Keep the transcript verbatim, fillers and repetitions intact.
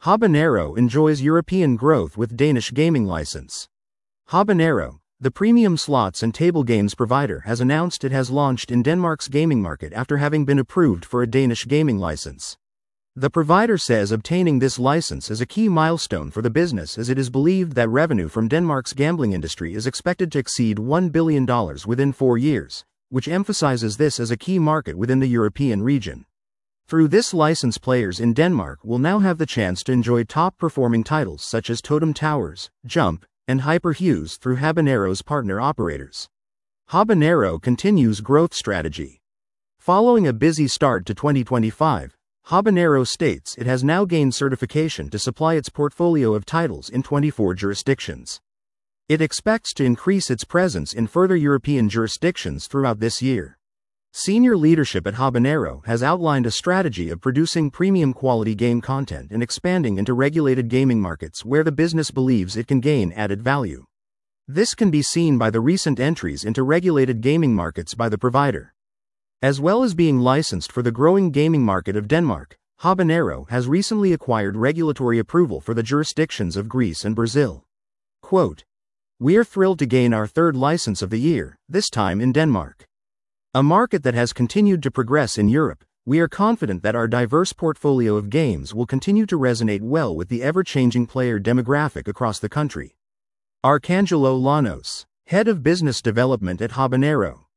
Habanero enjoys European growth with Danish gaming license. Habanero, the premium slots and table games provider, has announced it has launched in Denmark's gaming market after having been approved for a Danish gaming license. The provider says obtaining this license is a key milestone for the business, as it is believed that revenue from Denmark's gambling industry is expected to exceed one billion dollars within four years, which emphasizes this as a key market within the European region. Through this license, players in Denmark will now have the chance to enjoy top-performing titles such as Totem Towers, Jump, and Hyper Hughes through Habanero's partner operators. Habanero continues growth strategy. Following a busy start to twenty twenty-five, Habanero states it has now gained certification to supply its portfolio of titles in twenty-four jurisdictions. It expects to increase its presence in further European jurisdictions throughout this year. Senior leadership at Habanero has outlined a strategy of producing premium quality game content and expanding into regulated gaming markets where the business believes it can gain added value. This can be seen by the recent entries into regulated gaming markets by the provider. As well as being licensed for the growing gaming market of Denmark, Habanero has recently acquired regulatory approval for the jurisdictions of Greece and Brazil. Quote, "We're thrilled to gain our third license of the year, this time in Denmark. A market that has continued to progress in Europe. We are confident that our diverse portfolio of games will continue to resonate well with the ever-changing player demographic across the country." Arcangelo Llanos, head of business development at Habanero,